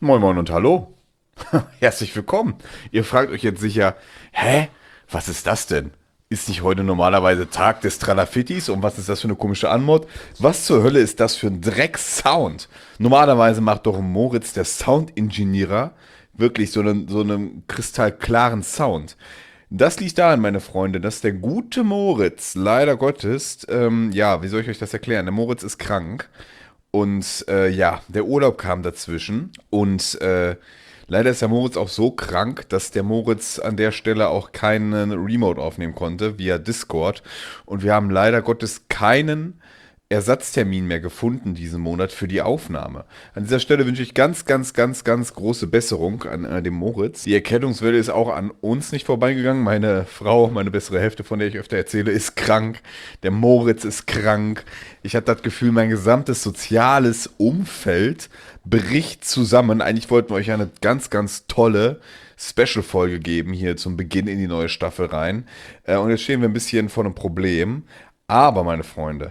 Moin Moin und hallo. Herzlich willkommen. Ihr fragt euch jetzt sicher, hä? Was ist das denn? Ist nicht heute normalerweise Tag des Tralafittis? Und was ist das für eine komische Anmod? Was zur Hölle ist das für ein Dreck-Sound? Normalerweise macht doch Moritz, der Sound-Engineer, wirklich so einen kristallklaren Sound. Das liegt daran, meine Freunde, dass der gute Moritz, leider Gottes, ja, wie soll ich euch das erklären? Der Moritz ist krank. Und ja, der Urlaub kam dazwischen. Und leider ist der Moritz auch so krank, dass der Moritz an der Stelle auch keinen Remote aufnehmen konnte via Discord. Und wir haben leider Gottes keinen Ersatztermin mehr gefunden diesen Monat für die Aufnahme. An dieser Stelle wünsche ich ganz, ganz, ganz, ganz große Besserung an dem Moritz. Die Erkältungswelle ist auch an uns nicht vorbeigegangen. Meine Frau, meine bessere Hälfte, von der ich öfter erzähle, ist krank. Der Moritz ist krank. Ich hatte das Gefühl, mein gesamtes soziales Umfeld bricht zusammen. Eigentlich wollten wir euch eine ganz, ganz tolle Special-Folge geben hier zum Beginn in die neue Staffel rein. Und jetzt stehen wir ein bisschen vor einem Problem. Aber, meine Freunde,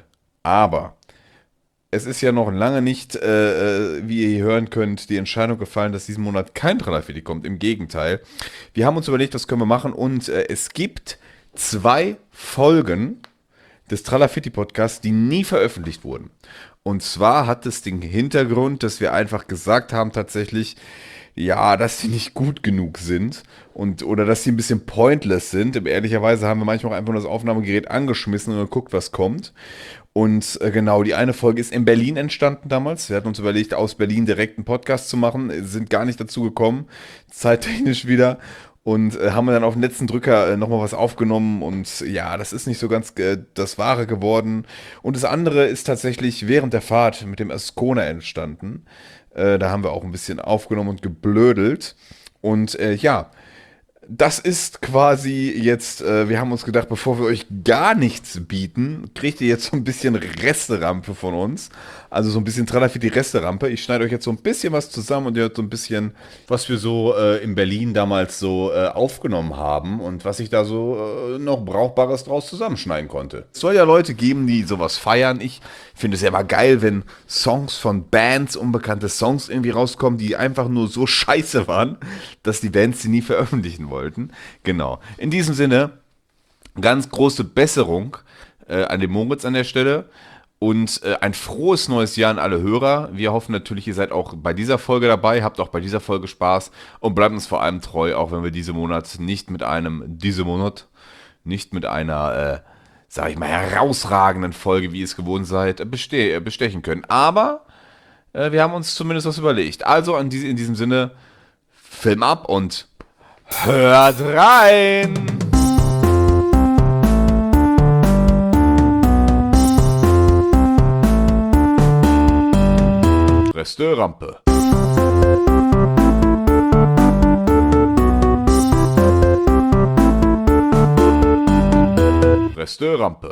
es ist ja noch lange nicht, wie ihr hier hören könnt, die Entscheidung gefallen, dass diesen Monat kein Tralafiti kommt. Im Gegenteil. Wir haben uns überlegt, was können wir machen. Und es gibt 2 Folgen des Tralafiti-Podcasts, die nie veröffentlicht wurden. Und zwar hat es den Hintergrund, dass wir einfach gesagt haben tatsächlich, ja, dass sie nicht gut genug sind oder dass sie ein bisschen pointless sind. Ehrlicherweise haben wir manchmal auch einfach nur das Aufnahmegerät angeschmissen und geguckt, was kommt. Und genau, die eine Folge ist in Berlin entstanden damals. Wir hatten uns überlegt, aus Berlin direkt einen Podcast zu machen, sind gar nicht dazu gekommen, zeittechnisch wieder. Und haben wir dann auf den letzten Drücker nochmal was aufgenommen und ja, das ist nicht so ganz das Wahre geworden. Und das andere ist tatsächlich während der Fahrt mit dem Ascona entstanden. Da haben wir auch ein bisschen aufgenommen und geblödelt. Und ja, das ist quasi jetzt, wir haben uns gedacht, bevor wir euch gar nichts bieten, kriegt ihr jetzt so ein bisschen Resterampe von uns. Also so ein bisschen Tralafiti-Resterampe. Ich schneide euch jetzt so ein bisschen was zusammen und ihr hört so ein bisschen, was wir so in Berlin damals so aufgenommen haben und was ich da so noch Brauchbares draus zusammenschneiden konnte. Es soll ja Leute geben, die sowas feiern. Ich finde es ja immer geil, wenn Songs von Bands, unbekannte Songs irgendwie rauskommen, die einfach nur so scheiße waren, dass die Bands sie nie veröffentlichen wollten. Genau. In diesem Sinne, ganz große Besserung an den Moritz an der Stelle. Und ein frohes neues Jahr an alle Hörer. Wir hoffen natürlich, ihr seid auch bei dieser Folge dabei, habt auch bei dieser Folge Spaß und bleibt uns vor allem treu, auch wenn wir diesen Monat nicht mit einer, sag ich mal, herausragenden Folge, wie ihr es gewohnt seid, bestechen können. Aber wir haben uns zumindest was überlegt. Also in diesem Sinne, Film ab und hört rein! Resterampe. Resterampe.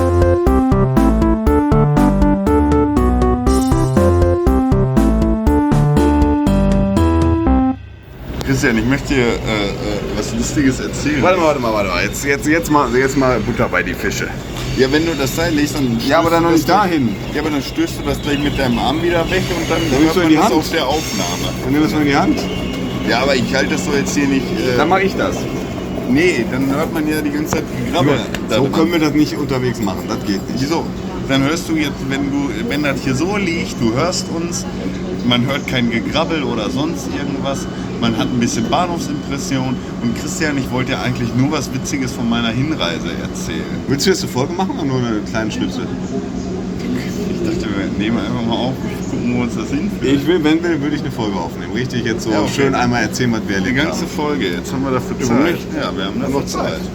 Christian, ich möchte dir was Lustiges erzählen. Warte mal. Jetzt mal Butter bei die Fische. Ja, wenn du das da legst, dann... Ja, aber dann noch nicht dahin. Ja, aber dann stößt du das gleich mit deinem Arm wieder weg und dann nimmst du in die das Hand auf der Aufnahme. Dann nimm das mal in die Hand. Ja, aber ich halte das so jetzt hier nicht... Dann mache ich das. Nee, dann hört man ja die ganze Zeit Gegrabbel. So können wir das nicht unterwegs machen, das geht nicht. Wieso? Dann hörst du jetzt, wenn das hier so liegt, du hörst uns, man hört kein Gegrabbel oder sonst irgendwas, man hat ein bisschen Bahnhofsimpression und Christian, ich wollte ja eigentlich nur was Witziges von meiner Hinreise erzählen. Willst du jetzt eine Folge machen oder nur einen kleinen Schnipsel? Ich dachte, wir nehmen einfach mal auf und gucken, wo uns das hinführt. Würde ich eine Folge aufnehmen. Richtig, jetzt so Ja, okay. schön einmal erzählen, was wir Die erlebt ganze haben. Folge, jetzt haben wir dafür Ja, Zeit. nicht? Ja, wir haben Noch dafür Zeit. Zeit.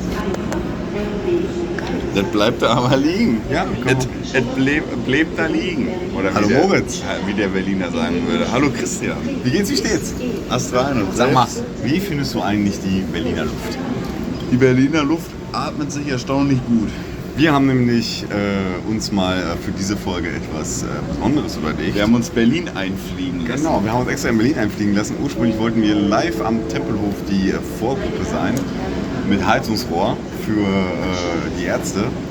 Das bleibt da aber liegen. Ja, komm. Es bleibt da liegen. Oder Hallo Moritz. Wie der Berliner sagen würde. Hallo Christian. Wie geht's, wie steht's? Astral und Sag mal, selbst. wie findest du eigentlich die Berliner Luft? Die Berliner Luft atmet sich erstaunlich gut. Wir haben nämlich uns mal für diese Folge etwas Besonderes überlegt. Wir haben uns Berlin einfliegen lassen. Genau, wir haben uns extra in Berlin einfliegen lassen. Ursprünglich wollten wir live am Tempelhof die Vorgruppe sein mit Heizungsrohr für die Ärzte.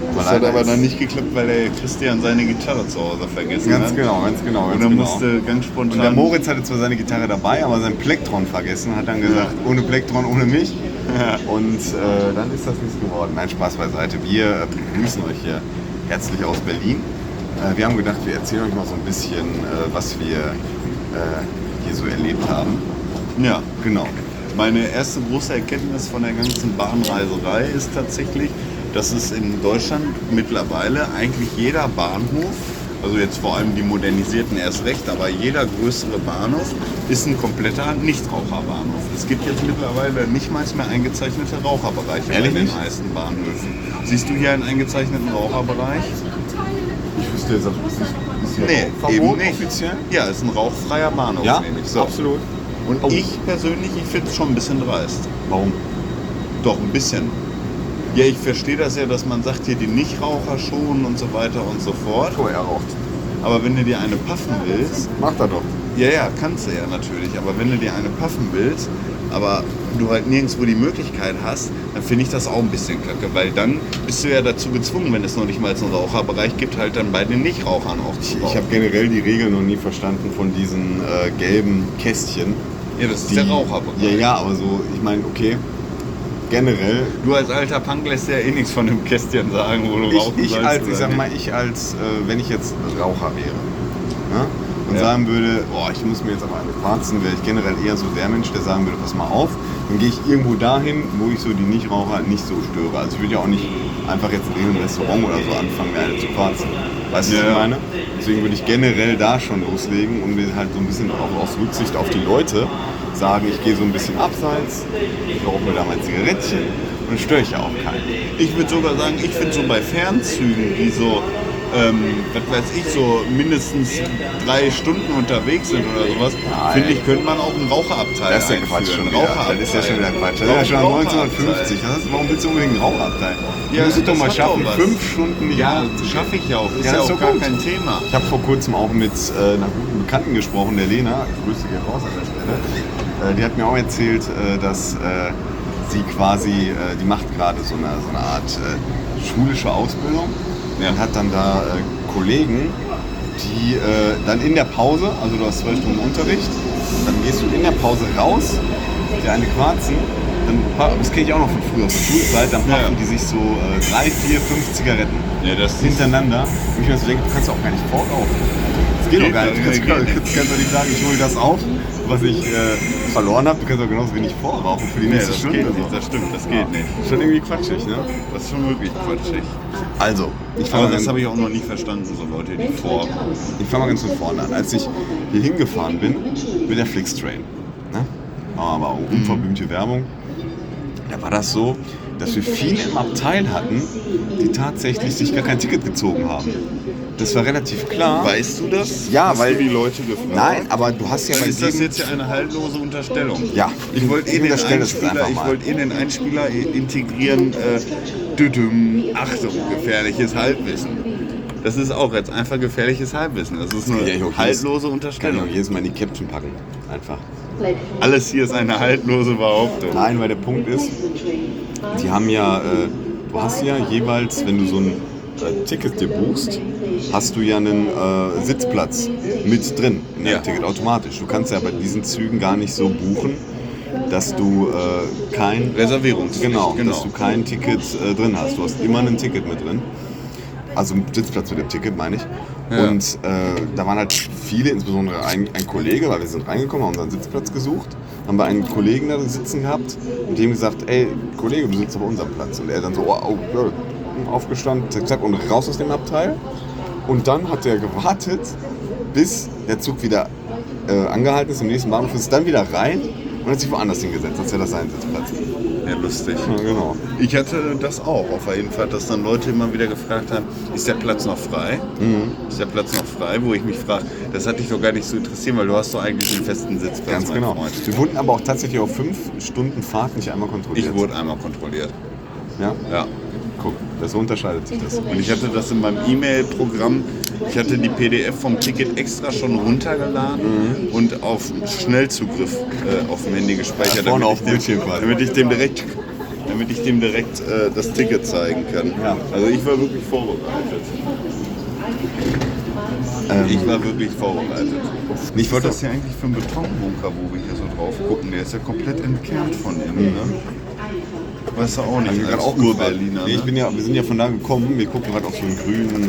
Das hat aber dann nicht geklappt, weil der Christian seine Gitarre zu Hause vergessen hat. Ganz genau. Und dann musste ganz spontan... Und der Moritz hatte zwar seine Gitarre dabei, aber sein Plektron vergessen. Hat dann gesagt, ohne Plektron, ohne mich. Ja. Und dann ist das nichts geworden. Nein, Spaß beiseite. Wir begrüßen euch hier herzlich aus Berlin. Wir haben gedacht, wir erzählen euch mal so ein bisschen, was wir hier so erlebt haben. Ja, Genau. meine erste große Erkenntnis von der ganzen Bahnreiserei ist tatsächlich, dass es in Deutschland mittlerweile eigentlich jeder Bahnhof, also jetzt vor allem die modernisierten erst recht, aber jeder größere Bahnhof ist ein kompletter Nichtraucherbahnhof. Es gibt jetzt mittlerweile nicht mal mehr eingezeichnete Raucherbereiche Ehrlich bei den nicht? meisten Bahnhöfen. Siehst du hier einen eingezeichneten Raucherbereich? Ich wüsste jetzt, ist hier Nee, Verbot eben nicht. offiziell? Ja, ist ein rauchfreier Bahnhof. Ja, nämlich. So. absolut. Und Oh. ich persönlich, ich finde es schon ein bisschen dreist. Warum? Doch, ein bisschen. Ja, ich verstehe das ja, dass man sagt, hier die Nichtraucher schonen und so weiter und so fort. Oh, er raucht. Aber wenn du dir eine paffen willst, Macht er doch. ja, kannst du ja natürlich, aber wenn du dir eine paffen willst, aber du halt nirgendwo die Möglichkeit hast, dann finde ich das auch ein bisschen kacke, weil dann bist du ja dazu gezwungen, wenn es noch nicht mal einen Raucherbereich gibt, halt dann bei den Nichtrauchern auch zu Ich rauchen. habe generell die Regeln noch nie verstanden von diesen gelben Kästchen. Ja, das ist der Raucherbereich. Ja, aber so, ich meine, okay, generell. Du als alter Punk lässt ja eh nichts von dem Kästchen sagen, wo du rauchen sollst. Wenn ich jetzt Raucher wäre, ne? Und Ja. sagen würde, boah, ich muss mir jetzt aber eine quarzen, wäre ich generell eher so der Mensch, der sagen würde, pass mal auf, dann gehe ich irgendwo dahin, wo ich so die Nichtraucher nicht so störe. Also ich würde ja auch nicht einfach jetzt in einem Restaurant oder so anfangen, mir eine zu quarzen. Weißt du, was ich Ja. meine? Deswegen würde ich generell da schon loslegen und mir halt so ein bisschen auch aus Rücksicht auf die Leute sagen, ich gehe so ein bisschen abseits, ich rauche mir da mein Zigarettchen und dann störe ich ja auch keinen. Ich würde sogar sagen, ich finde so bei Fernzügen, die so, was weiß ich, so mindestens 3 Stunden unterwegs sind oder sowas, Nein. finde ich, könnte man auch einen Raucherabteil Das ist ja Quatsch schon wieder. Das ist ja schon wieder Quatsch. Das ist ja schon 1950. Warum willst du unbedingt einen Rauchabteil? Du Ja, musst es doch das mal hat schaffen, doch was. 5 Stunden nicht Ja, Rauchen zu gehen. schaffe ich ja auch. Ist Ja, ja das ist auch doch gar gut. kein Thema. Ich habe vor kurzem auch mit einer guten Bekannten gesprochen, der Lena. Grüße gehen raus an der Stelle. Die hat mir auch erzählt, dass sie quasi, die macht gerade so eine Art schulische Ausbildung und hat dann da Kollegen, die dann in der Pause, also du hast 12 Stunden Unterricht, dann gehst du in der Pause raus, dir eine quarzen, das kenne ich auch noch von früher, von Schulzeit, dann paffen die sich so 3, 4, 5 Zigaretten Ja, das ist hintereinander. Und ich mir so denke, du kannst auch gar nicht vorlaufen. Das geht doch gar nicht. Du kannst doch nicht sagen, ich hole das auf, was ich verloren habe. Du kannst auch genauso wenig vorrauchen für die Nee, nächste das Stunde. geht so. nicht, das stimmt, das geht nicht. Schon irgendwie quatschig, ne? Das ist schon wirklich quatschig. Also, Aber das habe ich auch noch nie verstanden, so Leute, die vor. Ich fange mal ganz von vorne an. Als ich hier hingefahren bin mit der Flixtrain, ne? Aber auch unverblümte Werbung, da war das so, dass wir viele im Abteil hatten, die tatsächlich sich gar kein Ticket gezogen haben. Das war relativ klar. Weißt du das? Ja, Hast weil- du die Leute gefragt? Nein, aber du hast ja Dann bei ist das jedem... jetzt ja eine haltlose Unterstellung. Ja, Ich wollte den unterstelle das jetzt Einspieler, einfach mal. den Einspieler integrieren. Achtung, gefährliches Halbwissen. Das ist auch jetzt einfach gefährliches Halbwissen. Das ist eine Ja, ich auch haltlose Ich kann Unterstellung. auch jedes Mal in die Caption packen. Einfach. Alles hier ist eine haltlose Behauptung. Nein, weil der Punkt ist, die haben ja, du hast ja jeweils, wenn du so ein Ticket dir buchst, hast du ja einen Sitzplatz mit drin in deinem Ja. Ticket automatisch. Du kannst ja bei diesen Zügen gar nicht so buchen, dass du kein Reservierungspflicht, genau, genau. dass du kein Ticket drin hast. Du hast immer ein Ticket mit drin. Also einen Sitzplatz mit dem Ticket, meine ich. Ja. Und da waren halt viele, insbesondere ein Kollege, weil wir sind reingekommen, haben unseren Sitzplatz gesucht, haben wir einen Kollegen da sitzen gehabt und dem gesagt, ey, Kollege, du sitzt auf unserem Platz. Und er dann so, oh, ja, aufgestanden, zack, zack, und raus aus dem Abteil. Und dann hat er gewartet, bis der Zug wieder angehalten ist, im nächsten Bahnhof ist dann wieder rein und hat sich woanders hingesetzt, als wäre das sein Sitzplatz. Ja, lustig. Ja, genau. Ich hatte das auch auf jeden Fall, dass dann Leute immer wieder gefragt haben, ist der Platz noch frei? Ist der Platz noch frei? Wo ich mich frage, das hat dich doch gar nicht so interessieren, weil du hast doch eigentlich einen festen Sitzplatz, Ganz mein genau. Freund. Wir wurden aber auch tatsächlich auf 5 Stunden Fahrt nicht einmal kontrolliert. Ich wurde einmal kontrolliert. Ja? Ja. Guck, so unterscheidet sich das. Und ich hatte das in meinem E-Mail-Programm, ich hatte die PDF vom Ticket extra schon runtergeladen und auf Schnellzugriff auf dem Handy gespeichert, Ja, vorne auf dem Bildschirm quasi. damit ich dem direkt damit ich dem direkt das Ticket zeigen kann. Ja. Also ich war wirklich vorbereitet. Ich war wirklich vorbereitet. Ich Was wollte ist das hier eigentlich für ein Betonbunker, wo wir hier so drauf gucken? Der ist ja komplett entkernt von innen, ne? Weißt du auch nicht, gerade als auch Ur-Berliner, Nee, wir sind ja von da gekommen, wir gucken gerade auf so einen grünen,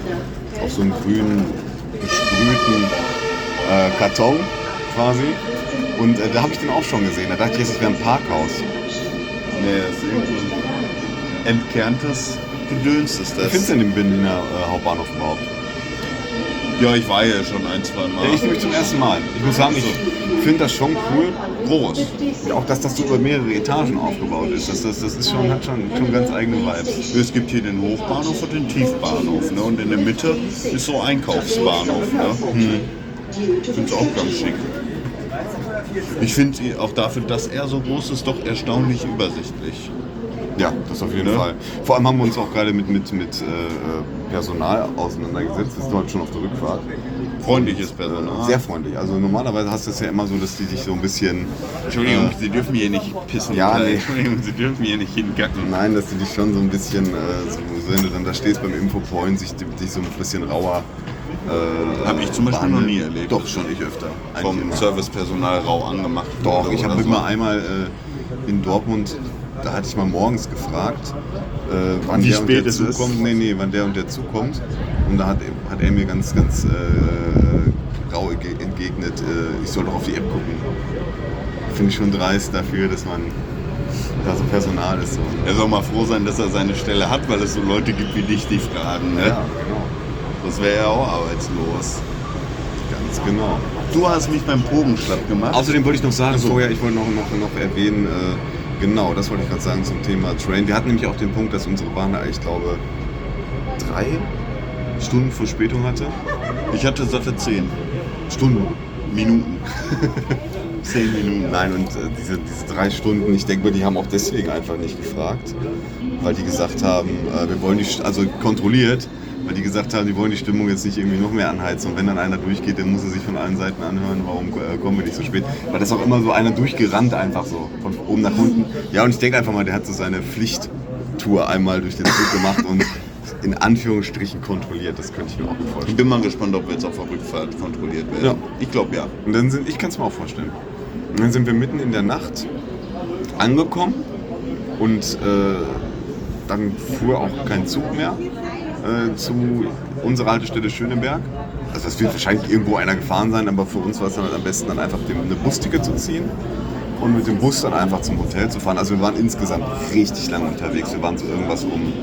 besprühten Karton quasi. Und da habe ich den auch schon gesehen. Da dachte ich jetzt, es wäre ein Parkhaus. Nee, das ist irgendwie ein entkerntes Gedöns ist Wie das. findest du denn den Berliner Hauptbahnhof überhaupt? Ja, ich war ja schon ein, zwei Mal. Ja, ich nämlich zum ersten Mal. Ich muss sagen, ich finde das schon cool. Groß. Ja, auch, dass das so über mehrere Etagen aufgebaut ist. Das ist schon, hat schon ganz eigene Vibes. Es gibt hier den Hochbahnhof und den Tiefbahnhof. Ne? Und in der Mitte ist so Einkaufsbahnhof. Ne? Ich finde es auch ganz schick. Ich finde auch dafür, dass er so groß ist, doch erstaunlich übersichtlich. Ja, das auf jeden Ne? Fall. Vor allem haben wir uns auch gerade mit Personal auseinandergesetzt. Wir sind heute schon auf der Rückfahrt. Freundliches Personal. Sehr freundlich. Also normalerweise hast du es ja immer so, dass die dich so ein bisschen... Entschuldigung, Sie dürfen hier nicht pissen. Ja, nee. Entschuldigung, Sie dürfen hier nicht hingacken. Nein, dass die dich schon so ein bisschen, so, wenn du dann da stehst beim Infopoint, dich so ein bisschen rauer... Habe ich zum Beispiel noch behandeln. nie erlebt. Doch, schon ich öfter. Eigentlich Vom immer. Servicepersonal rau angemacht. Doch, wurde ich oder habe so. immer einmal in Dortmund, da hatte ich mal morgens gefragt, wann Wie der und spät der es ist? zukommt. Nee, wann der und der zukommt. Und da hat er mir ganz rau entgegnet, ich soll doch auf die App gucken. Finde ich schon dreist dafür, dass man da so Personal ist. So. Er soll mal froh sein, dass er seine Stelle hat, weil es so Leute gibt wie dich, die fragen. Ne? Ja, genau. Das wäre ja auch arbeitslos. Ganz genau. Du hast mich beim Pogenschlapp gemacht. Außerdem wollte ich noch sagen, Also. vorher, ich wollte noch erwähnen, genau, das wollte ich gerade sagen zum Thema Train. Wir hatten nämlich auch den Punkt, dass unsere Bahn, ich glaube, 3 Stunden Verspätung hatte. Ich hatte satte 10 Stunden. Minuten. 10 Minuten. Nein, und diese 3 Stunden, ich denke mal, die haben auch deswegen einfach nicht gefragt, weil die gesagt haben, wir wollen also kontrolliert, weil die gesagt haben, die wollen die Stimmung jetzt nicht irgendwie noch mehr anheizen. Und wenn dann einer durchgeht, dann muss er sich von allen Seiten anhören, warum kommen wir nicht so spät. Weil das ist auch immer so einer durchgerannt einfach so, von oben nach unten. Ja, und ich denke einfach mal, der hat so seine Pflichttour einmal durch den Zug gemacht und in Anführungsstrichen kontrolliert. Das könnte ich mir auch gut Ich vorstellen. bin mal gespannt, ob wir jetzt auf der Rückfahrt kontrolliert werden. Ja. Ich glaube ja. Und dann ich kann es mir auch vorstellen. Und dann sind wir mitten in der Nacht angekommen und dann fuhr auch kein Zug mehr zu unserer Haltestelle Schöneberg. Also es wird wahrscheinlich irgendwo einer gefahren sein, aber für uns war es dann halt am besten, dann einfach eine Busticket zu ziehen und mit dem Bus dann einfach zum Hotel zu fahren. Also wir waren insgesamt richtig lange unterwegs. Wir waren so irgendwas um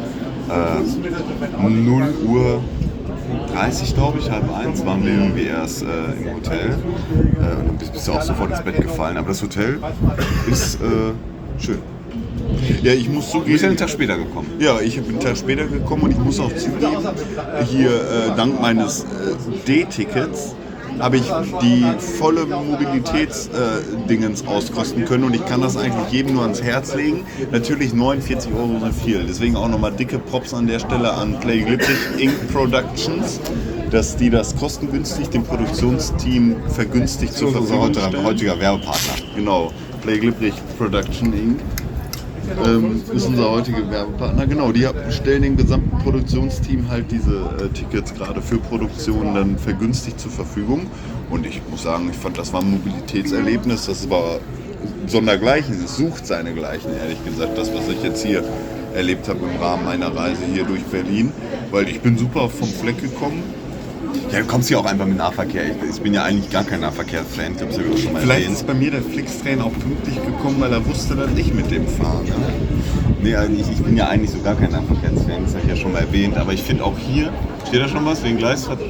0 Uhr 30, glaube ich, 12:30 waren wir irgendwie erst im Hotel. Und dann bist du auch sofort ins Bett gefallen. Aber das Hotel ist schön. Ja, ich muss Du bist ja zugeben. einen Tag später gekommen. Ja, ich bin einen Tag später gekommen und ich muss auch zugeben, hier dank meines D-Tickets habe ich die volle Mobilitätsdingens auskosten können und ich kann das eigentlich jedem nur ans Herz legen. Natürlich 49 € sind viel, deswegen auch nochmal dicke Props an der Stelle an Clay Glittig Inc. Productions, dass die das kostengünstig dem Produktionsteam vergünstigt zur Unser Verfügung stellen. heutiger Werbepartner. Genau, Play Glipprich Production Inc. Ist unser heutiger Werbepartner. Genau, die stellen dem gesamten Produktionsteam halt diese Tickets gerade für Produktionen dann vergünstigt zur Verfügung. Und ich muss sagen, ich fand, das war ein Mobilitätserlebnis. Das war sondergleichen. Es sucht seinesgleichen, ehrlich gesagt, das, was ich jetzt hier erlebt habe im Rahmen meiner Reise hier durch Berlin. Weil ich bin super vom Fleck gekommen. Ja, du kommst hier auch einfach mit Nahverkehr. Ich bin ja eigentlich gar kein Nahverkehrsfan. Ich habe es ja auch schon mal Vielleicht erwähnt. ist bei mir der Flixtrain auch pünktlich gekommen, weil er wusste, dass ich mit dem fahre. Ne? Nee, also ich bin ja eigentlich so gar kein Nahverkehrsfan. Das habe ich ja schon mal erwähnt. Aber ich finde auch hier, steht da schon was wegen Gleis? Das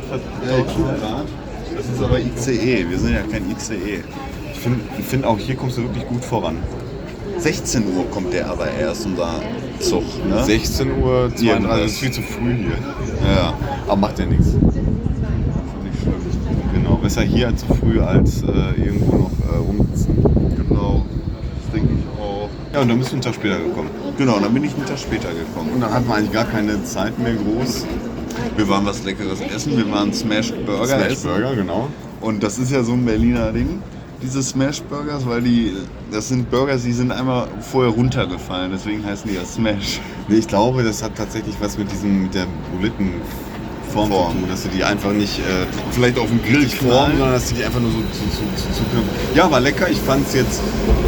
ist aber ICE, wir sind ja kein ICE. Ich finde auch hier kommst du wirklich gut voran. 16 Uhr kommt der aber erst, unser Zug. Ne? 16:32 Uhr, Irgendwas. ist viel zu früh hier. Ja. Aber macht ja nichts. Nicht schlimm. Genau, besser hier als zu früh als irgendwo noch rumsitzen. Genau, das denke ich auch. Ja, und dann bist du einen Tag später gekommen. Genau, dann bin ich einen Tag später gekommen. Und dann hatten wir eigentlich gar keine Zeit mehr groß. Wir waren was Leckeres essen, wir waren Smashed Burger Smash essen. Burger, genau. Und das ist ja so ein Berliner Ding. diese Smash Burgers, weil das sind Burgers, die sind einmal vorher runtergefallen, deswegen heißen die ja Smash. Nee, ich glaube, das hat tatsächlich was mit der Bulettenform zu tun, dass du die einfach nicht Vielleicht auf dem Grill formen, sondern dass du die einfach nur so zu Ja, war lecker. Ich fand es jetzt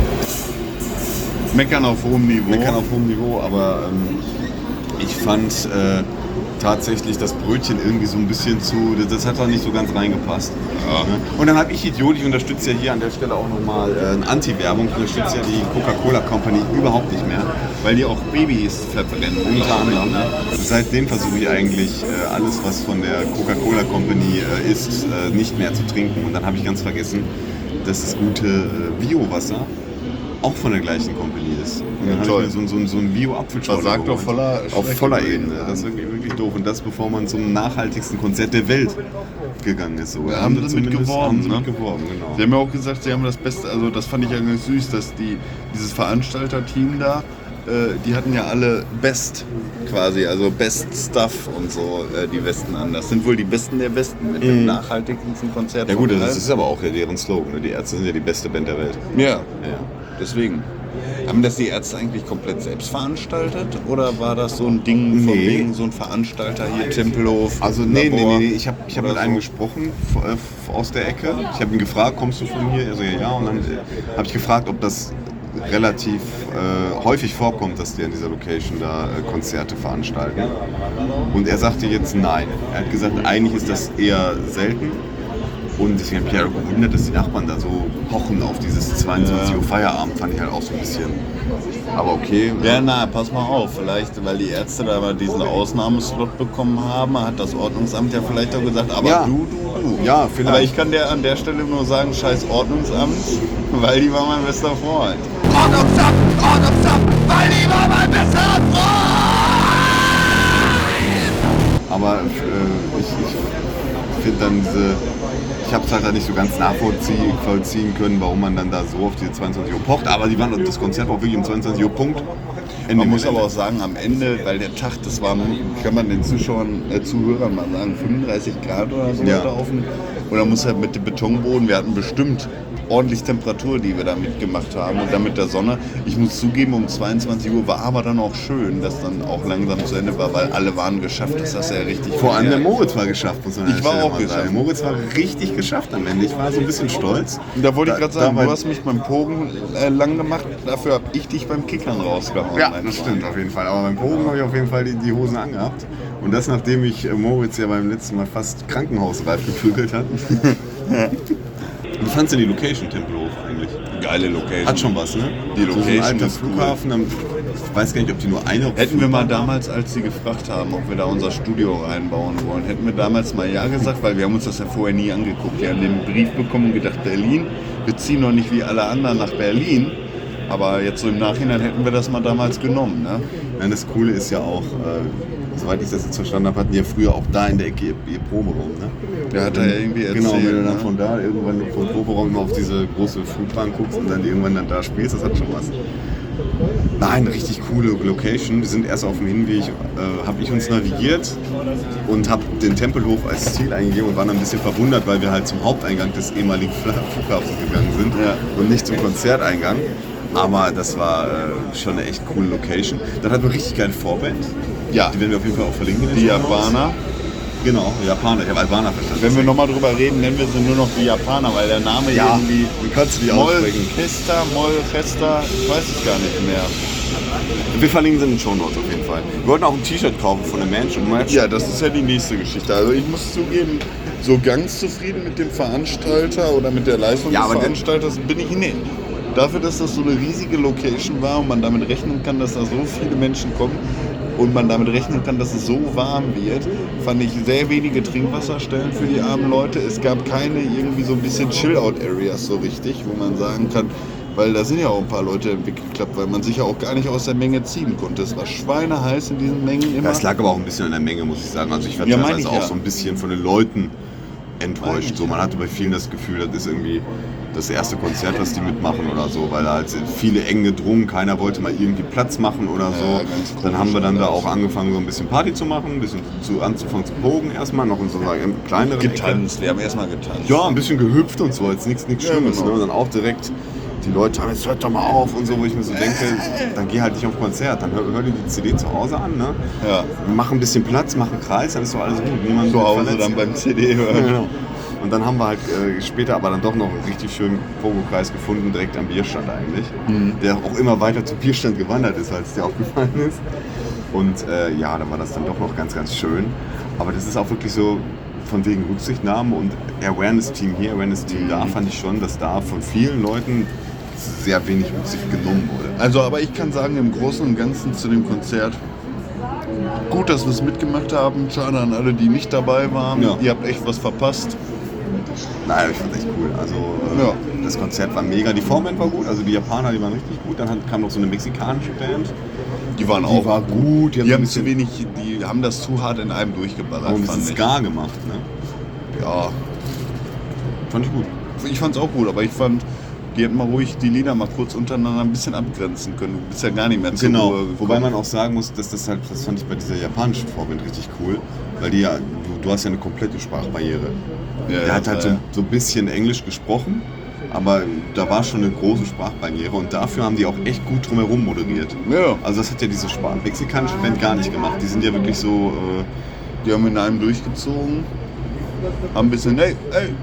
Meckern auf hohem Niveau, aber ich fand tatsächlich das Brötchen irgendwie so ein bisschen das hat da nicht so ganz reingepasst. Ja. Und dann habe ich unterstütze ja hier an der Stelle auch nochmal eine Anti-Werbung, ich unterstütze ja die Coca-Cola Company überhaupt nicht mehr. Weil die auch Babys verbrennen. Unter anderem. Ne? Seitdem versuche ich eigentlich alles, was von der Coca-Cola Company ist, nicht mehr zu trinken. Und dann habe ich ganz vergessen, dass das gute Bio-Wasser auch von der gleichen Company ist. Und dann habe ich mir so ein Bio-Apfelschorle Versagt auf voller Ebene. Das ist wirklich doof. Und das, bevor man zum nachhaltigsten Konzert der Welt gegangen ist. So. Haben sie mit geworben, genau. Sie haben ja auch gesagt, sie haben das Beste, also das fand ich ja ganz süß, dass dieses Veranstalterteam da, die hatten ja alle Best quasi, also Best Stuff und so, die Westen an. Das sind wohl die Besten der Besten mit dem nachhaltigsten Konzert. Ja gut, das ist aber auch deren Slogan. Ne? Die Ärzte sind ja die beste Band der Welt. Ja. Deswegen. Haben das die Ärzte eigentlich komplett selbst veranstaltet? Oder war das so ein Ding von wegen so ein Veranstalter hier, Tempelhof? Also nee. Ich hab mit einem gesprochen aus der Ecke. Ich habe ihn gefragt, kommst du von hier? Er so, ja. Und dann habe ich gefragt, ob das relativ häufig vorkommt, dass die in dieser Location da Konzerte veranstalten. Und er sagte jetzt nein. Er hat gesagt, eigentlich ist das eher selten. Und deswegen habe ich mich ja gewundert, dass die Nachbarn da so pochen auf dieses 22 Uhr Feierabend, fand ich halt auch so ein bisschen. Aber okay. Ja, pass mal auf, vielleicht, weil die Ärzte da mal diesen Ausnahmeslot bekommen haben, hat das Ordnungsamt ja vielleicht auch gesagt, aber ja. du. Ja, vielleicht. Aber ich kann dir an der Stelle nur sagen, scheiß Ordnungsamt, weil die war mein bester Freund. Ordnungsamt, weil die war mein bester Freund! Aber ich finde dann ich habe es halt nicht so ganz nachvollziehen können, warum man dann da so auf diese 22 Uhr pocht. Aber das Konzert war auch wirklich um 22 Uhr Punkt. Man muss aber auch sagen, am Ende, weil der Tag, das war, kann man den Zuhörern mal sagen, 35 Grad oder so da offen. Und dann muss halt mit dem Betonboden, wir hatten bestimmt ordentlich Temperatur, die wir da mitgemacht haben und dann mit der Sonne. Ich muss zugeben, um 22 Uhr war aber dann auch schön, dass dann auch langsam zu Ende war, weil alle waren geschafft, das hast du ja richtig. Vor allem der Moritz war geschafft, muss man Ich war auch geschafft. Der Moritz war richtig geschafft am Ende. Ich war so ein bisschen stolz. Und da wollte ich gerade sagen, du hast mich beim Pogen lang gemacht, dafür habe ich dich beim Kickern rausgehauen. Ja, das stimmt auf jeden Fall. Aber beim Pogen habe ich auf jeden Fall die Hosen angehabt. Und das, nachdem ich Moritz ja beim letzten Mal fast krankenhausreif geprügelt hat. Wie fandst du die Location, Tempelhof, eigentlich? Geile Location. Hat schon was, ne? Die Location so ein alter ist Flughafen, cool. Ich weiß gar nicht, ob die nur eine... Hätten wir mal damals, als sie gefragt haben, ob wir da unser Studio reinbauen wollen, hätten wir damals mal ja gesagt, weil wir haben uns das ja vorher nie angeguckt. Wir haben den Brief bekommen und gedacht, Berlin, wir ziehen noch nicht wie alle anderen nach Berlin. Aber jetzt so im Nachhinein hätten wir das mal damals genommen, ne? Nein, das Coole ist ja auch, soweit ich das jetzt verstanden habe, hatten die ja früher auch da in der Ecke ihr Proberaum, ne? Der hat da ja irgendwie erzählt. Genau, wenn du dann von da irgendwann vom Proberaum immer auf diese große Flugbahn guckst und dann irgendwann dann da spielst, das hat schon was. Nein, richtig coole Location. Wir sind erst auf dem Hinweg, habe ich uns navigiert und habe den Tempelhof als Ziel eingegeben und waren dann ein bisschen verwundert, weil wir halt zum Haupteingang des ehemaligen Flughafens gegangen sind und nicht zum Konzerteingang. Aber das war schon eine echt coole Location. Dann hatten wir richtig geile Vorband. Ja. Die werden wir auf jeden Fall auch verlinken. Die Japaner. Genau, Japaner. Ich habe Albaner verstanden. Wenn wir nochmal drüber reden, nennen wir sie nur noch die Japaner, weil der Name irgendwie... Wie kannst du die aussprechen? Molchester, ich weiß es gar nicht mehr. Wir verlinken sie in den Shownotes auf jeden Fall. Wir wollten auch ein T-Shirt kaufen von der Mansion. Ja, das ist ja die nächste Geschichte. Also ich muss zugeben, so ganz zufrieden mit dem Veranstalter oder mit der Leistung des Veranstalters bin ich nicht. Dafür, dass das so eine riesige Location war und man damit rechnen kann, dass da so viele Menschen kommen und man damit rechnen kann, dass es so warm wird, fand ich sehr wenige Trinkwasserstellen für die armen Leute. Es gab keine irgendwie so ein bisschen Chill-Out-Areas so richtig, wo man sagen kann, weil da sind ja auch ein paar Leute weggeklappt, weil man sich ja auch gar nicht aus der Menge ziehen konnte. Es war schweineheiß in diesen Mengen immer. Ja, es lag aber auch ein bisschen an der Menge, muss ich sagen. Also ich war teilweise auch so ein bisschen von den Leuten enttäuscht. So, man hatte bei vielen das Gefühl, das ist irgendwie das erste Konzert, das die mitmachen oder so, weil da halt viele eng gedrungen, keiner wollte mal irgendwie Platz machen oder so. Ja, ganz dann haben wir dann da auch komisch. angefangen, so ein bisschen Party zu machen, ein bisschen anzufangen zu pogen erstmal, noch in so einer kleineren Ecke. Getanzt, wir haben erstmal getanzt. Ja, ein bisschen gehüpft und so, jetzt nichts Schlimmes. genau. Ne? Und dann auch direkt die Leute haben, jetzt hört doch mal auf und so, wo ich mir so denke, dann geh halt nicht auf Konzert, dann hör dir die CD zu Hause an, ne? Ja. Mach ein bisschen Platz, mach einen Kreis, dann ist doch alles gut. Niemand Zu wird Hause verletzt. dann beim CD hören. Ja, genau. Und dann haben wir halt später aber dann doch noch einen richtig schönen Pogo-Kreis gefunden, direkt am Bierstand eigentlich, der auch immer weiter zum Bierstand gewandert ist, als der aufgefallen ist. Und ja, da war das dann doch noch ganz, ganz schön. Aber das ist auch wirklich so von wegen Rücksichtnahme und Awareness-Team hier, Awareness-Team da, fand ich schon, dass da von vielen Leuten sehr wenig Rücksicht genommen wurde. Also, aber ich kann sagen, im Großen und Ganzen zu dem Konzert, gut, dass wir es mitgemacht haben. Schade an alle, die nicht dabei waren. Ja. Ihr habt echt was verpasst. Nein, ich fand echt cool. Also Ja. das Konzert war mega. Die Vorband war gut, also die Japaner, die waren richtig gut. Dann kam noch so eine mexikanische Band. Die waren Die auch war gut. Die so ein haben bisschen- zu wenig, die haben das zu hart in einem durchgeballert, ein fand bisschen ich. Ska gemacht. Ne? Ja, Fand ich gut. ich fand's auch gut, aber ich fand, die hätten mal ruhig die Lieder mal kurz untereinander ein bisschen abgrenzen können. Du bist ja gar nicht mehr zur Genau, Ruhe gekommen. wobei man auch sagen muss, dass das fand ich bei dieser japanischen Vorband richtig cool, weil die ja, du hast ja eine komplette Sprachbarriere. Ja, Der ja, hat halt ja. so ein bisschen Englisch gesprochen, aber da war schon eine große Sprachbarriere und dafür haben die auch echt gut drumherum moderiert. Ja. Also das hat ja diese mexikanische Band gar nicht gemacht. Die sind ja wirklich so, Die haben in einem durchgezogen, haben ein bisschen, hey,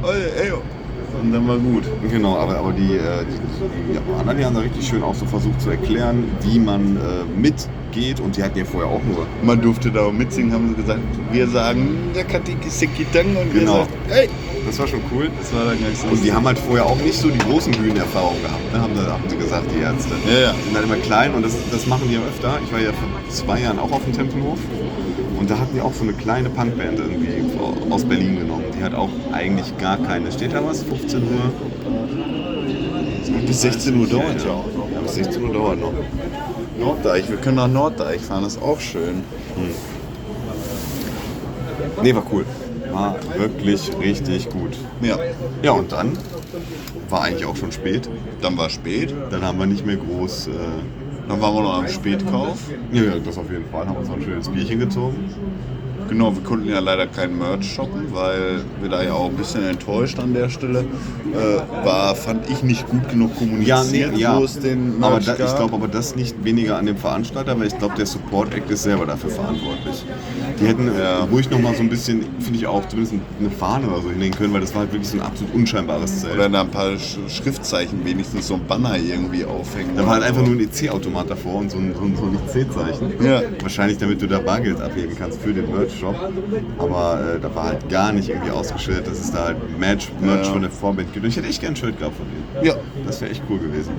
und dann war gut. genau, aber die Japaner, die haben da richtig schön auch so versucht zu erklären, wie man mitgeht und die hatten ja vorher auch nur. Man durfte da auch mitsingen, haben sie gesagt, wir sagen, der Katiki Sekitang und wir Genau. sagen, hey, Das war schon cool. das war dann ganz Und die haben halt vorher auch nicht so die großen Bühnenerfahrungen gehabt, ne? haben sie gesagt, die Ärzte. Ja, ja. Die sind halt immer klein und das machen die ja öfter. Ich war ja vor 2 Jahren auch auf dem Tempelhof und da hatten die auch so eine kleine Punkband irgendwie aus Berlin genommen. Die hat auch eigentlich gar keine, steht da was, 15 Uhr? Bis 16 Uhr dauert ja auch noch. Ja, bis 16 Uhr dauert noch. Norddeich, wir können nach Norddeich fahren, das ist auch schön. Nee, war cool. War wirklich richtig gut. Ja, Ja, und dann war eigentlich auch schon spät. dann war spät, Dann haben wir nicht mehr groß... dann waren wir noch am Spätkauf. ja, das auf jeden Fall. Haben uns noch ein schönes Bierchen gezogen. Genau, wir konnten ja leider kein Merch shoppen, weil wir da ja auch ein bisschen enttäuscht an der Stelle fand ich nicht gut genug kommuniziert, wo es den aber Merch ich gab. glaube aber das nicht weniger an dem Veranstalter, weil ich glaube, der Support Act ist selber dafür verantwortlich. Die hätten ruhig noch mal so ein bisschen, finde ich auch, zumindest eine Fahne oder so hinlegen können, weil das war halt wirklich so ein absolut unscheinbares Zelt. Oder da ein paar Schriftzeichen, wenigstens so ein Banner irgendwie aufhängen. Da war halt oder einfach so. nur ein EC-Automat davor und so ein EC-Zeichen. Ja. Wahrscheinlich, damit du da Bargeld abheben kannst für den Merch-Shop. Aber da war halt gar nicht irgendwie ausgeschildert, dass es da halt Merch Ja. von der Vorband gibt. Und ich hätte echt gern ein Shirt gehabt von denen. Ja, Das wäre echt cool gewesen.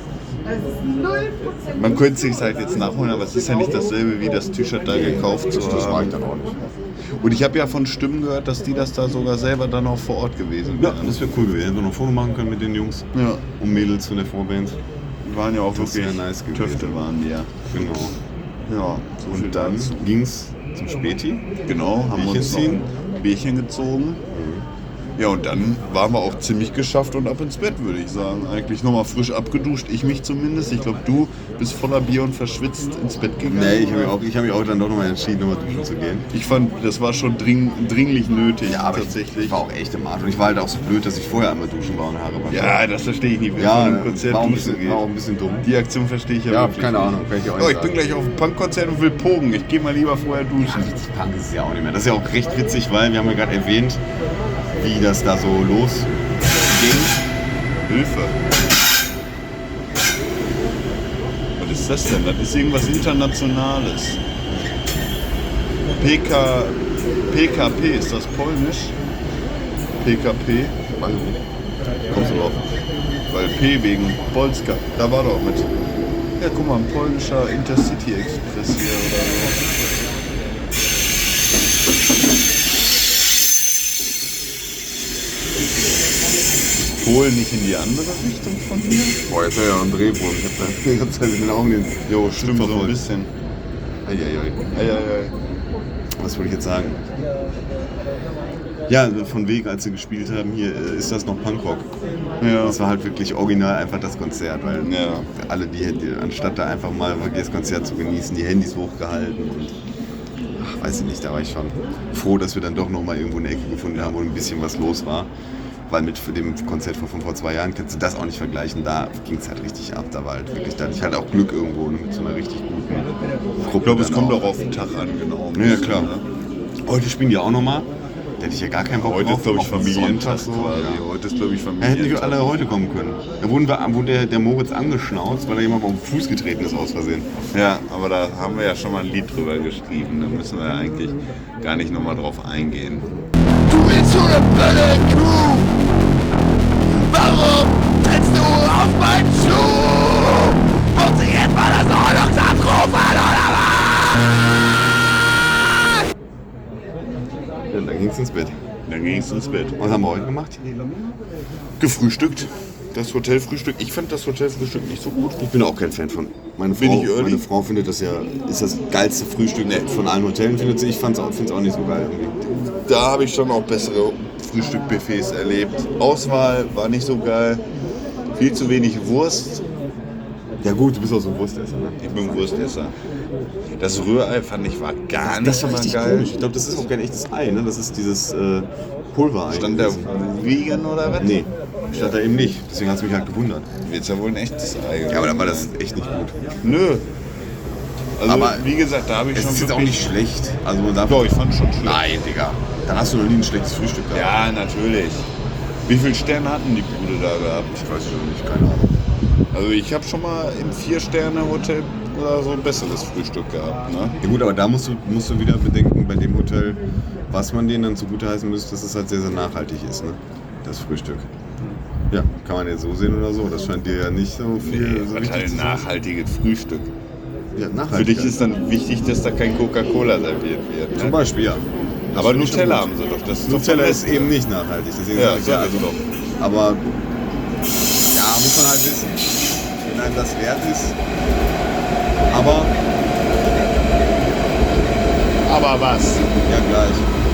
man könnte es sich halt jetzt nachholen, aber es ist ja nicht dasselbe wie das T-Shirt da gekauft zu Das haben. war ich dann auch nicht. Und ich habe ja von Stimmen gehört, dass die das da sogar selber dann auch vor Ort gewesen Ja, wären. das wäre cool gewesen. Hätten wir noch ein Foto machen können mit den Jungs Ja. und Mädels von der Vorband. Die waren ja auch Das wirklich wär nice gewesen. Töfte waren die ja. Genau. Ja, so viel Und dann dazu. ging es zum Späti. Genau, haben wir Bierchen uns noch ziehen. ein Bierchen gezogen. Ja, und dann waren wir auch ziemlich geschafft und ab ins Bett, würde ich sagen. Eigentlich nochmal frisch abgeduscht, ich mich zumindest. Ich glaube, du bist voller Bier und verschwitzt ins Bett gegangen. Nee, ich hab mich auch dann doch nochmal entschieden, nochmal duschen zu gehen. Ich fand, das war schon dringlich nötig, Ja, aber tatsächlich. ich war auch echt im Arsch. Und ich war halt auch so blöd, dass ich vorher einmal duschen war und Haare waschen. Ja, das verstehe ich nicht, wenn ja, von einem Konzert war auch, ein duschen bisschen, war auch ein bisschen dumm. Die Aktion verstehe ich ja, Ja, wirklich keine nicht. Ahnung, kann ich dir auch Oh, nicht ich bin sagen. gleich auf dem Punkkonzert und will pogen. Ich gehe mal lieber vorher duschen. Punk ist es ja auch nicht mehr. Das ist ja auch recht witzig, weil wir haben ja gerade erwähnt, wie das da so losging. Hilfe. Was ist das denn? Das ist irgendwas Internationales. PKP, ist das polnisch? PKP? Weiß ich nicht. Kommst du drauf? Weil P wegen Polska. Da war doch mit. Ja, guck mal, ein polnischer Intercity Express hier oder so. Polen nicht in die andere Richtung von hier? Boah, jetzt ja ein Drehbuch. Ich hab da die ganze Zeit mit den Augen den. Jo, Stimmt, so ein verfolgt. bisschen. Eieiei. Eieiei. Was wollte ich jetzt sagen? Ja, von wegen, als sie gespielt haben, hier ist das noch Punkrock. Ja. Das war halt wirklich original einfach das Konzert, weil Ja. alle, die anstatt da einfach mal wirklich das Konzert zu genießen, die Handys hochgehalten und weiß ich nicht, da war ich schon froh, dass wir dann doch nochmal irgendwo eine Ecke gefunden haben, wo ein bisschen was los war. Weil mit dem Konzert von vor 2 Jahren kannst du das auch nicht vergleichen. Da ging es halt richtig ab. Da war halt wirklich, da hatte ich halt auch Glück irgendwo mit so einer richtig guten Gruppe. Ich glaube, es kommt auch auch auf den Tag an, genau. Ja, klar. Heute spielen die auch nochmal. Da hätte ich ja gar keinen Bock Heute drauf. ist, glaube ich, auf den Familientag Sonntag quasi. Ja. Heute ist, glaube ich, Da hätten Familientag. die alle heute kommen können. Da wurde der Moritz angeschnauzt, weil er jemand auf den Fuß getreten ist aus Versehen. Ja, aber da haben wir ja schon mal ein Lied drüber geschrieben. Da müssen wir ja eigentlich gar nicht nochmal drauf eingehen. Du bist so eine Bälle-Kuh! Warum trittst du auf meinen Schuh? Muss ich etwa das Ordnungsamt rufen, oder was? Ja, dann ging's ins Bett. Dann ging es ins Bett. Was haben wir heute gemacht? Gefrühstückt. Das Hotelfrühstück. Ich fand das Hotelfrühstück nicht so gut. Ich bin auch kein Fan von. Meine Bin ich early? meine Frau findet das ja, ist das geilste Frühstück von allen Hotels, findet sie. Ich finde es auch nicht so geil irgendwie. Da habe ich schon auch bessere Frühstückbuffets erlebt. Auswahl war nicht so geil. Viel zu wenig Wurst. Ja gut, du bist auch so ein Wurstesser, ne? Ich bin Wurstesser. Das Rührei fand ich war gar nicht Das war mal richtig geil. komisch. Ich glaube, das ist auch kein echtes Ei, ne? Das ist dieses Pulverei. Stand der vegan oder was? Nee, stand da eben nicht. Deswegen hat es mich halt gewundert. Wird ja wohl ein echtes Ei. Ja, aber dann war das echt nicht gut. Nö. Also, Aber wie gesagt, da habe ich Es schon ist jetzt auch wirklich- nicht schlecht. Also man darf Doch, ich fand schon schlecht. Nein, Digga. Dann hast du noch nie ein schlechtes Frühstück gehabt. Ja, natürlich. Wie viele Sterne hatten die Bude da gehabt? Ich weiß es noch nicht, keine Ahnung. Also ich habe schon mal im 4-Sterne-Hotel oder so ein besseres Frühstück gehabt. Ne? Ja gut, aber da musst du wieder bedenken, bei dem Hotel, was man denen dann zugute heißen müsste, dass es halt sehr, sehr nachhaltig ist, ne? Das Frühstück. Ja, kann man jetzt so sehen oder so. Das scheint dir ja nicht so viel so Was wichtig halt zu sein. nachhaltiges Frühstück. Ja, Für nachhaltig. dich ist dann wichtig, dass da kein Coca-Cola serviert wird. Zum Ne? Beispiel, ja. Das Aber finde ich schon Nutella gut. haben sie doch. Das ist Nutella doch ist eben nicht nachhaltig. Deswegen Ja, sag ich ja, sag also ich doch. Aber ja, muss man halt wissen, wenn einem das wert ist. Aber was? ja, gleich.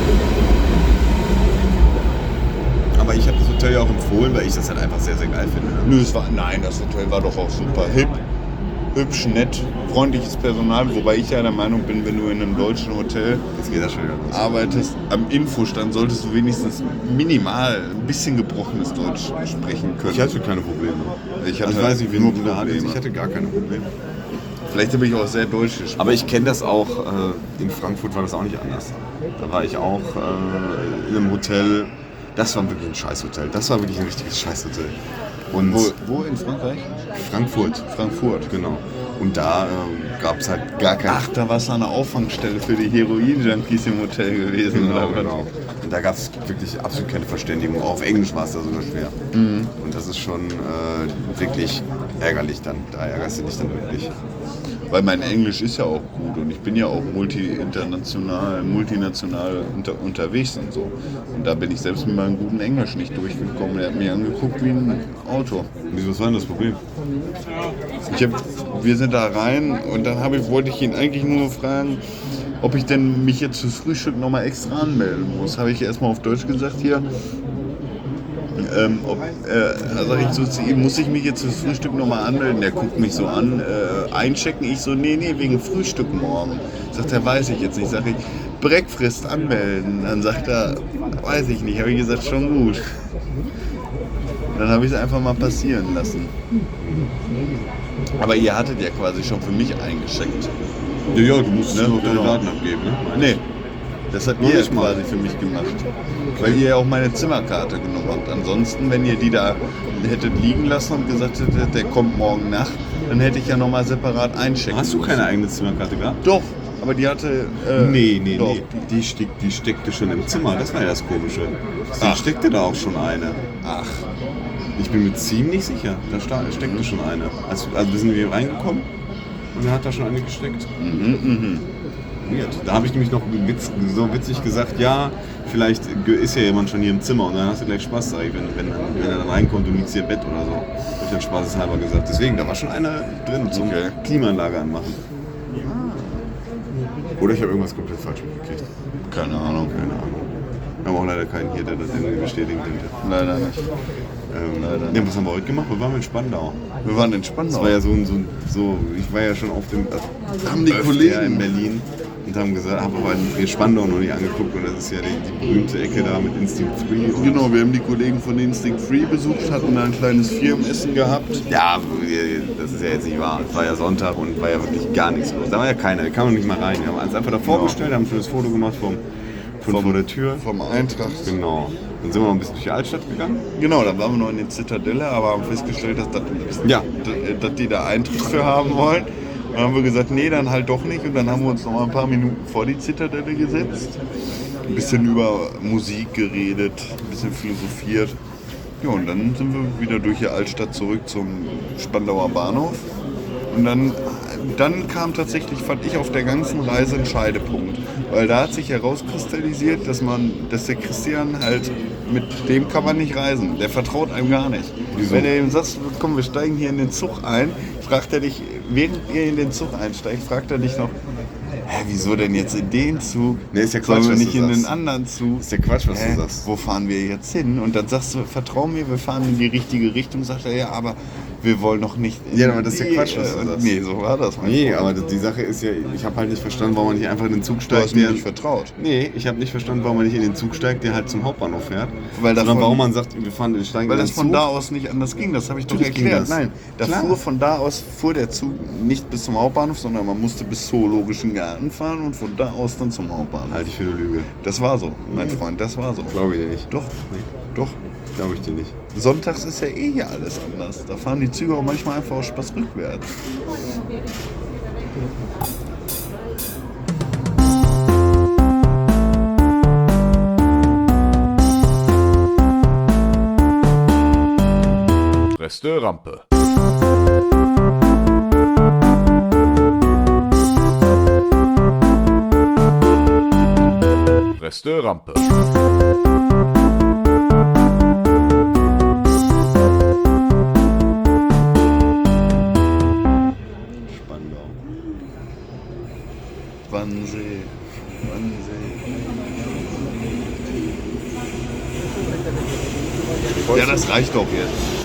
Aber ich habe das Hotel ja auch empfohlen, weil ich das halt einfach sehr, sehr geil finde. Ne? Nö, nein, das Hotel war doch auch super hip. Hübsch, nett, freundliches Personal. Wobei ich ja der Meinung bin, wenn du in einem deutschen Hotel Jetzt geht das schon wieder los. arbeitest, am Infostand solltest du wenigstens minimal ein bisschen gebrochenes Deutsch sprechen können. Ich hatte keine Probleme. Ich hatte Also ich weiß nicht, wie nur du da hattest. Probleme. Ich hatte gar keine Probleme. Vielleicht habe ich auch sehr deutsch gesprochen. Aber ich kenne das auch, in Frankfurt war das auch nicht anders. Da war ich auch in einem Hotel, das war wirklich ein Scheißhotel. Das war wirklich ein richtiges Scheißhotel. Und Wo in Frankreich? Frankfurt. Frankfurt. Genau. Und da gab es halt gar kein... Ach, da war es eine Auffangstelle für die Heroin-Junkies im Hotel gewesen. Genau, oder was? genau. Und da gab es wirklich absolut keine Verständigung. Auch auf Englisch war es da sogar schwer. Und das ist schon wirklich ärgerlich dann. Da ärgerst du dich dann wirklich. Weil mein Englisch ist ja auch gut und ich bin ja auch multinational unterwegs und so. Und da bin ich selbst mit meinem guten Englisch nicht durchgekommen. Er hat mir angeguckt wie ein Auto. Wieso, was war denn das Problem? Wir sind da rein und dann wollte ich ihn eigentlich nur fragen, ob ich denn mich jetzt fürs Frühstück nochmal extra anmelden muss. Habe ich erstmal auf Deutsch gesagt hier. Sag ich so zu ihm, muss ich mich jetzt fürs Frühstück nochmal anmelden? Der guckt mich so an, einchecken. Ich so, nee, wegen Frühstück morgen. Sagt er, weiß ich jetzt nicht. Sag ich, Breakfast anmelden. Dann sagt er, weiß ich nicht. Habe ich gesagt, schon gut. Dann habe ich es einfach mal passieren lassen. Aber ihr hattet ja quasi schon für mich eingecheckt. Ja, du musst Ne? noch deine Genau. Daten abgeben, ne? Nee, das habt Nur ihr nicht mal. quasi für mich gemacht. Weil ihr ja auch meine Zimmerkarte genommen habt. Ansonsten, wenn ihr die da hättet liegen lassen und gesagt hättet, der kommt morgen Nacht, dann hätte ich ja nochmal separat einchecken Hast du müssen. keine eigene Zimmerkarte gehabt? Doch, aber die hatte... Nee. doch. Die steckte schon im Zimmer, das war ja das Komische. Deswegen Ach. steckte da auch schon eine. Ach, Ich bin mir ziemlich sicher, da steckte schon eine. Also wir sind hier reingekommen und er hat da schon eine gesteckt. Weird. Da habe ich nämlich noch so witzig gesagt, ja, vielleicht ist ja jemand schon hier im Zimmer und dann hast du gleich Spaß, sag ich, wenn er dann reinkommt und liegt hier im Bett oder so. Hab ich dann spaßeshalber gesagt. Deswegen, da war schon einer drin zum Okay. Klimaanlage anmachen. Oder ich habe irgendwas komplett falsch mitgekriegt. keine Ahnung. Keine Ahnung. Wir haben auch leider keinen hier, der das irgendwie bestätigen könnte. Leider nicht. Ja, was haben wir heute gemacht? Wir waren in Spandau. Wir waren in Das Spandau. war ja ich war ja schon auf dem Haben die Kollegen in Berlin und haben gesagt, habe aber in Spandau noch nicht angeguckt und das ist ja die berühmte Ecke da mit Instinct 3. Genau, wir haben die Kollegen von Instinct Free besucht, hatten da ein kleines Firmenessen gehabt. Ja, das ist ja jetzt nicht wahr. Es war ja Sonntag und war ja wirklich gar nichts los. Da war ja keiner, da kam man nicht mal rein. Wir haben uns einfach davor gestellt, haben ein schönes Foto gemacht vor der Tür. Vom Eintracht. Genau. Dann sind wir noch ein bisschen durch die Altstadt gegangen. Genau, dann waren wir noch in der Zitadelle, aber haben festgestellt, dass die da Eintritt für haben wollen. Dann haben wir gesagt, nee, dann halt doch nicht. Und dann haben wir uns noch mal ein paar Minuten vor die Zitadelle gesetzt. Ein bisschen über Musik geredet, ein bisschen philosophiert. Ja, und dann sind wir wieder durch die Altstadt zurück zum Spandauer Bahnhof. Und dann kam tatsächlich, fand ich, auf der ganzen Reise ein Scheidepunkt. Weil da hat sich herauskristallisiert, dass der Christian halt, mit dem kann man nicht reisen. Der vertraut einem gar nicht. Wieso? Wenn er ihm sagt, komm, wir steigen hier in den Zug ein, fragt er dich, während ihr in den Zug einsteigt, fragt er dich noch, wieso denn jetzt in den Zug? Nee, ist ja Quatsch, Sollen wir was nicht du in den sagst. anderen Zug? Das ist ja Quatsch, was du sagst. Wo fahren wir jetzt hin? Und dann sagst du, vertrau mir, wir fahren in die richtige Richtung. Sagt er, ja, aber wir wollen noch nicht in Ja, aber das ist ja Quatsch, was du sagst. Nee, so war das. mein Nee, Freund. aber die Sache ist ja, ich habe halt nicht verstanden, warum man nicht einfach in den Zug Du steigt. hast mir nicht vertraut. Nee, ich habe nicht verstanden, warum man nicht in den Zug steigt, der halt zum Hauptbahnhof fährt. Weil Sondern davon- warum man sagt, wir steigen Weil in den das von Zug. da aus nicht anders ging, das habe ich doch Natürlich ging erklärt. das. Nein, da Klar. fuhr der Zug nicht bis zum Hauptbahnhof, sondern man musste bis Zoologischen Garten fahren und von da aus dann zum Hauptbahnhof. Halte ich für eine Lüge. Das war so, mein Freund, das war so. Glaube ich dir nicht. Doch, doch. Glaube ich dir nicht. Sonntags ist ja eh hier alles anders. Da fahren die Züge auch manchmal einfach aus Spaß rückwärts. Resterampe. Resterampe. Spandau. Wannsee. Ja, das reicht doch jetzt.